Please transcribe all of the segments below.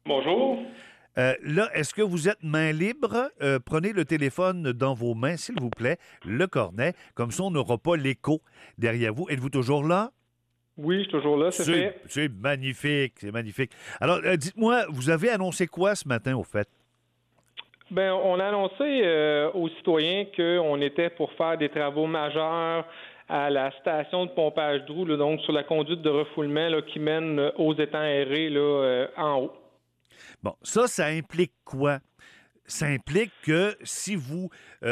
Bonjour. Là, est-ce que vous êtes main libre? Prenez le téléphone dans vos mains, s'il vous plaît, le cornet. Comme ça, on n'aura pas l'écho derrière vous. Êtes-vous toujours là? Oui, je suis toujours là, c'est fait. C'est magnifique, c'est magnifique. Alors, dites-moi, vous avez annoncé quoi ce matin, au fait? Ben, on a annoncé aux citoyens qu'on était pour faire des travaux majeurs à la station de pompage d'eau, là, donc sur la conduite de refoulement là, qui mène aux étangs aérés là, en haut. Bon, ça implique quoi? Ça implique que si vous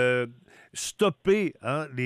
stoppez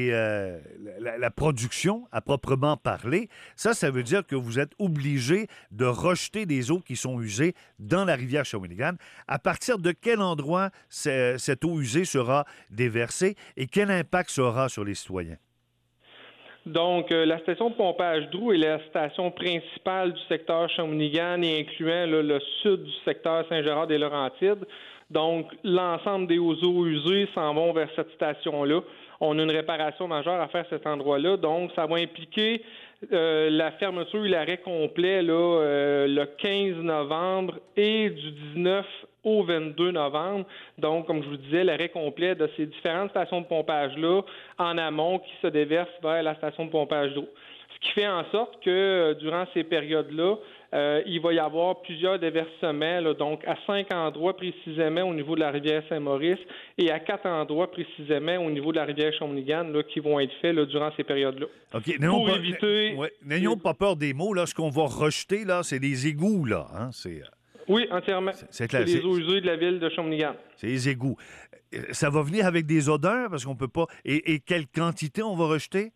la production à proprement parler, ça veut dire que vous êtes obligé de rejeter des eaux qui sont usées dans la rivière Shawinigan. À partir de quel endroit cette eau usée sera déversée et quel impact ça aura sur les citoyens? Donc, la station de pompage d'eau est la station principale du secteur Shawinigan et incluant là, le sud du secteur Saint-Gérard-des-Laurentides. Donc, l'ensemble des eaux usées s'en vont vers cette station-là. On a une réparation majeure à faire à cet endroit-là. Donc, ça va impliquer la fermeture et l'arrêt complet là, le 15 novembre et du 19 au 22 novembre. Donc, comme je vous disais, l'arrêt complet de ces différentes stations de pompage-là en amont qui se déversent vers la station de pompage d'eau. Ce qui fait en sorte que durant ces périodes-là, il va y avoir plusieurs déversements, là, donc à 5 endroits précisément au niveau de la rivière Saint-Maurice et à 4 endroits précisément au niveau de la rivière Shawinigan là, qui vont être faits là, durant ces périodes-là. OK. N'ayons pas peur des mots. Là, ce qu'on va rejeter, là, c'est des égouts. Là, hein? Oui, entièrement. C'est clair. C'est les eaux usées de la ville de Shawinigan. C'est les égouts. Ça va venir avec des odeurs parce qu'on peut pas... Et quelle quantité on va rejeter?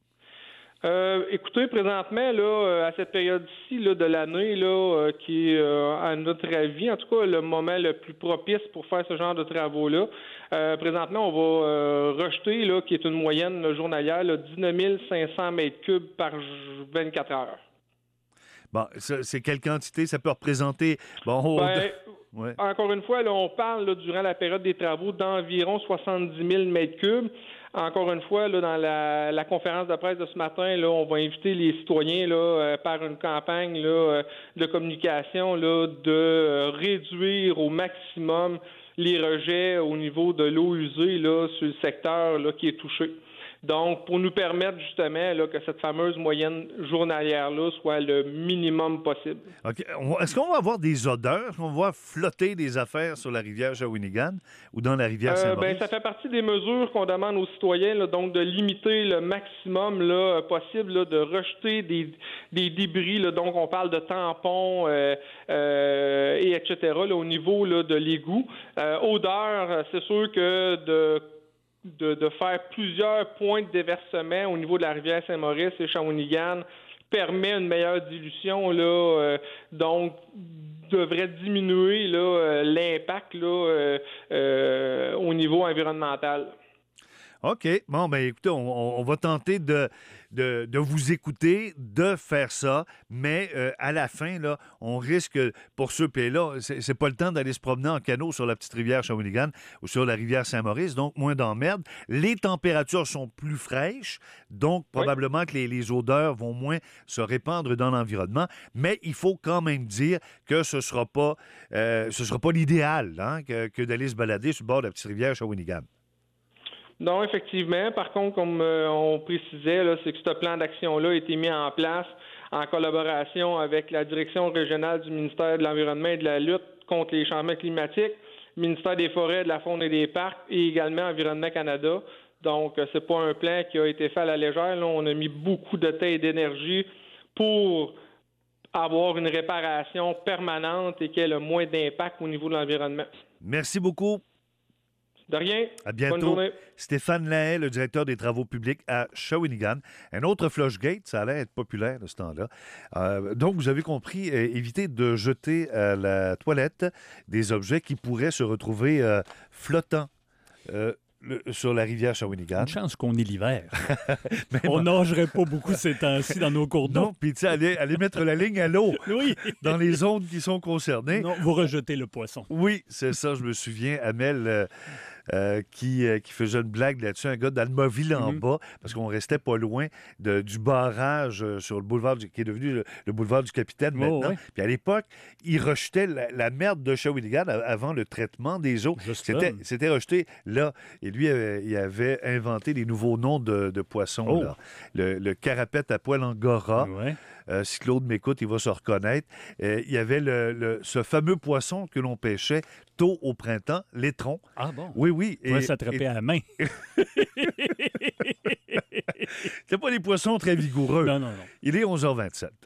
Écoutez, présentement, là, à cette période-ci là, de l'année, là, qui est, à notre avis, en tout cas, le moment le plus propice pour faire ce genre de travaux-là, présentement, on va rejeter, là, qui est une moyenne là, journalière, là, 19 500 mètres cubes par 24 heures. Bon, c'est quelle quantité ça peut représenter? Bon, ouais. Encore une fois, là, on parle là, durant la période des travaux d'environ 70 000 mètres cubes. Encore une fois, là, dans la conférence de presse de ce matin, là, on va inviter les citoyens là, par une campagne là, de communication là, de réduire au maximum les rejets au niveau de l'eau usée là, sur le secteur là, qui est touché. Donc, pour nous permettre justement là, que cette fameuse moyenne journalière-là soit le minimum possible. OK. Est-ce qu'on va avoir des odeurs? Est-ce qu'on va flotter des affaires sur la rivière Shawinigan ou dans la rivière Saint-Maurice? Ça fait partie des mesures qu'on demande aux citoyens, là, donc de limiter le maximum là, possible, là, de rejeter des débris. Là, donc, on parle de tampons et etc. Là, au niveau là, de l'égout. Odeur, c'est sûr que de faire plusieurs points de déversement au niveau de la rivière Saint-Maurice et Shawinigan permet une meilleure dilution, là, donc devrait diminuer là, l'impact là, au niveau environnemental. OK. Bon, ben écoutez, on va tenter de vous écouter, de faire ça, mais à la fin, là, on risque, pour ce pays-là, c'est pas le temps d'aller se promener en canot sur la petite rivière Shawinigan ou sur la rivière Saint-Maurice, donc moins d'emmerde. Les températures sont plus fraîches, donc probablement que les odeurs vont moins se répandre dans l'environnement, mais il faut quand même dire que ce sera pas l'idéal hein, que d'aller se balader sur le bord de la petite rivière Shawinigan. Non, effectivement. Par contre, comme on précisait, là, c'est que ce plan d'action-là a été mis en place en collaboration avec la direction régionale du ministère de l'Environnement et de la lutte contre les changements climatiques, ministère des Forêts, de la Faune et des Parcs et également Environnement Canada. Donc, c'est pas un plan qui a été fait à la légère. Là, on a mis beaucoup de temps et d'énergie pour avoir une réparation permanente et qui ait le moins d'impact au niveau de l'environnement. Merci beaucoup. De rien. À bientôt. Bonne journée. Stéphane Lahaye, le directeur des travaux publics à Shawinigan. Un autre Flushgate, ça allait être populaire de ce temps-là. Donc, vous avez compris, évitez de jeter à la toilette des objets qui pourraient se retrouver flottants. Sur la rivière Shawinigan. Une chance qu'on est l'hiver. On nagerait pas beaucoup ces temps-ci dans nos cours d'eau. Non, puis tu sais, aller mettre la ligne à l'eau oui. dans les zones qui sont concernées. Non, vous rejetez le poisson. Oui, c'est ça, je me souviens. Amel qui faisait une blague là-dessus, un gars d'Almoville en bas, parce qu'on restait pas loin du barrage sur le boulevard qui est devenu le boulevard du Capitaine maintenant. Puis à l'époque, ils rejetaient la merde de Shawinigan avant le traitement des eaux. C'était rejeté là. Et lui, il avait inventé les nouveaux noms de poissons. Là. Le carapette à poil angora. Si Claude m'écoute, il va se reconnaître. Il y avait ce fameux poisson que l'on pêchait tôt au printemps, l'étron. Ah bon? Oui. Il va s'attraper à la main. C'est pas des poissons très vigoureux. Non. Il est 11h27.